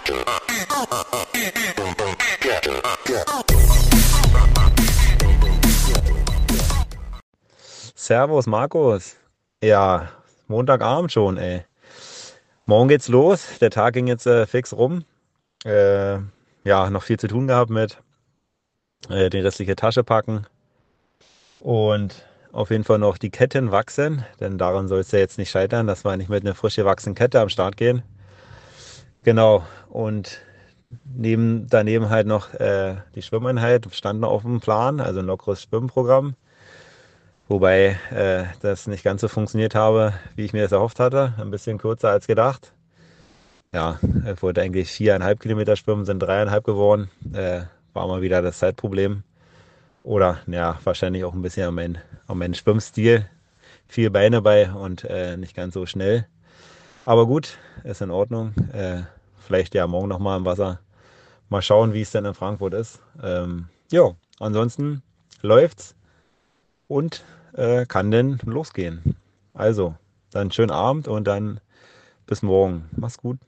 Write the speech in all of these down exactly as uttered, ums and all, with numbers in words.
Servus Markus. Ja, Montagabend schon, ey. Morgen geht's los. Der Tag ging jetzt äh, fix rum. Äh, ja, noch viel zu tun gehabt mit äh, die restliche Tasche packen und auf jeden Fall noch die Ketten wachsen, denn daran soll es ja jetzt nicht scheitern, dass wir nicht mit einer frisch gewachsenen Kette am Start gehen. Genau. Und neben, daneben halt noch äh, die Schwimmeinheit stand noch auf dem Plan, also ein lockeres Schwimmprogramm. Wobei äh, das nicht ganz so funktioniert habe, wie ich mir das erhofft hatte. Ein bisschen kürzer als gedacht. Ja, ich wollte eigentlich viereinhalb Kilometer schwimmen, sind dreieinhalb geworden. Äh, war mal wieder das Zeitproblem. Oder ja, wahrscheinlich auch ein bisschen am meinen am meinen Schwimmstil. Viel Beine bei und äh, nicht ganz so schnell. Aber gut, ist in Ordnung. Äh, vielleicht ja morgen nochmal im Wasser. Mal schauen, wie es denn in Frankfurt ist. Ähm, jo, ansonsten läuft's und äh, kann denn losgehen. Also, dann schönen Abend und dann bis morgen. Mach's gut.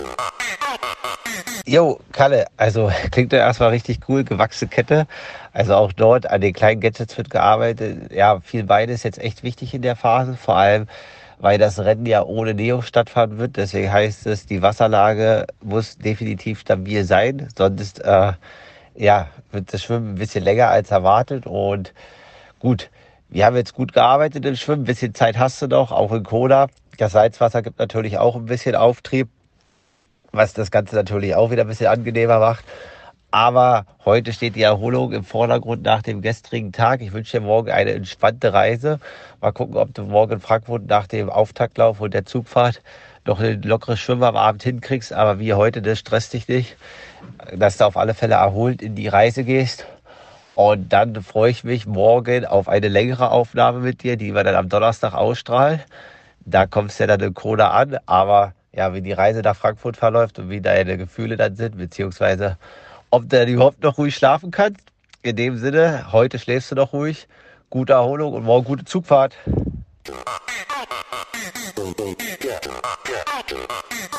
Jo, Kalle, also klingt ja erstmal richtig cool, gewachsene Kette. Also auch dort an den kleinen Gadgets wird gearbeitet. Ja, viel Beine ist jetzt echt wichtig in der Phase, vor allem, weil das Rennen ja ohne Neo stattfahren wird. Deswegen heißt es, die Wasserlage muss definitiv stabil sein, sonst äh, ja, wird das Schwimmen ein bisschen länger als erwartet. Und gut, wir haben jetzt gut gearbeitet im Schwimmen, ein bisschen Zeit hast du noch, auch in Kona. Das Salzwasser gibt natürlich auch ein bisschen Auftrieb, was das Ganze natürlich auch wieder ein bisschen angenehmer macht. Aber heute steht die Erholung im Vordergrund nach dem gestrigen Tag. Ich wünsche dir morgen eine entspannte Reise. Mal gucken, ob du morgen in Frankfurt nach dem Auftaktlauf und der Zugfahrt noch ein lockeres Schwimmen am Abend hinkriegst. Aber wie heute, das stresst dich nicht, dass du auf alle Fälle erholt in die Reise gehst. Und dann freue ich mich morgen auf eine längere Aufnahme mit dir, die wir dann am Donnerstag ausstrahlen. Da kommst du ja dann in Kona an, aber ja, wie die Reise nach Frankfurt verläuft und wie deine Gefühle dann sind, beziehungsweise ob du dann überhaupt noch ruhig schlafen kannst. In dem Sinne, heute schläfst du noch ruhig, gute Erholung und morgen gute Zugfahrt.